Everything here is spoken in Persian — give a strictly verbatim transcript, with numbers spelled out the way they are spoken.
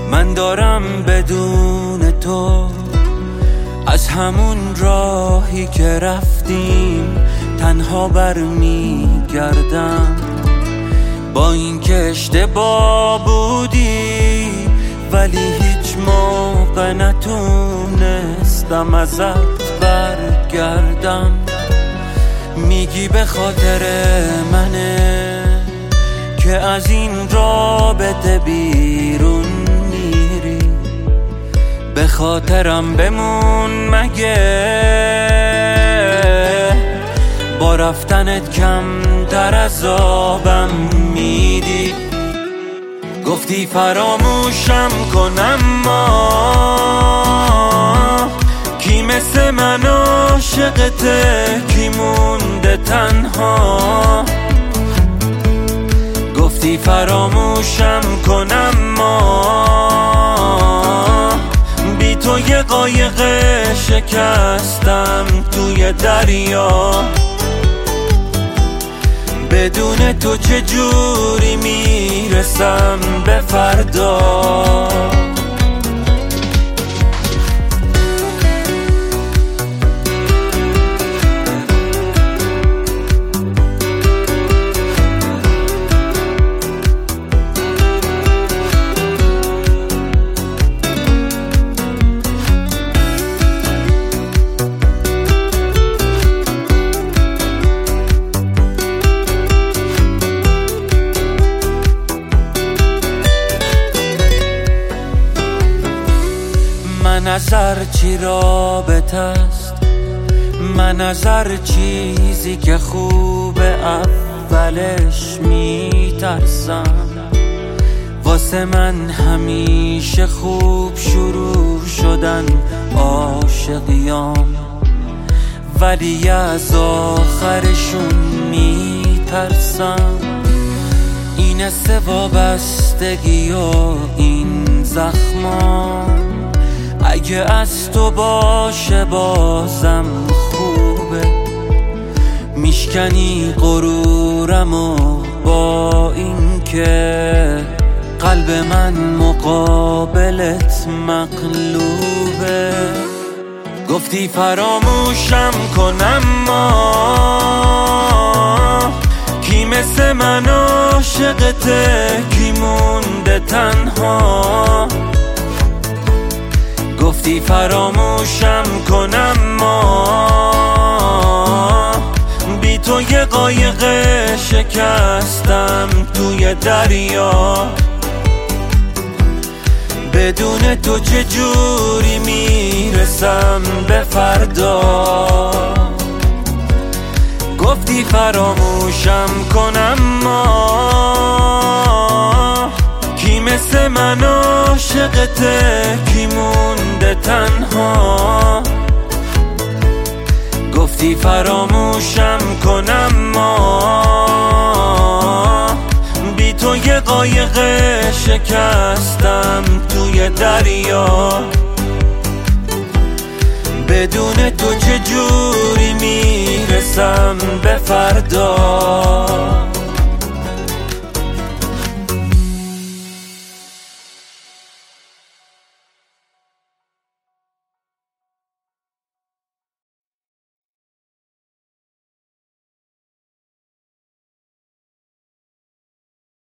من دارم بدون تو از همون راهی که رفتیم تنها برمیگردم، با این که اشتباه بودی ولی هیچ موقع نتونستم ازت برگردم. میگی به خاطر منه که از این رابطه بیرون میری، به خاطرم بمون مگه با رفتنت کم در عذابم میدی. گفتی فراموشم کنم ما کی مثل من عاشقته، کی مونده تنها. گفتی فراموشم کنم ما بی تو یه قایق شکستم توی دریا. بدون تو چجوری میرسم به فردا؟ من از هر چی رابطه است، من از هر چیزی که خوبه اولش میترسم. واسه من همیشه خوب شروع شدن عاشقیام، ولی از آخرشون میترسم. این حس وابستگی و این زخمام اگه از تو باشه بازم خوبه. میشکنی غرورم و با این که قلب من مقابلت مقلوبه. گفتی فراموشم کنم ما کی مثل من عاشقته، کی مونده تنها. گفتی فراموشم کنم ما بی تو یه قایق شکستم توی دریا. بدون تو چجوری میرسم به فردا؟ گفتی فراموشم کنم ما کی مثل من عاشقته، کی مونده تنها. گفتی فراموشم کنم ما بی تو یه قایق شکستم توی دریا. بدون تو چجوری میرسم به فردا؟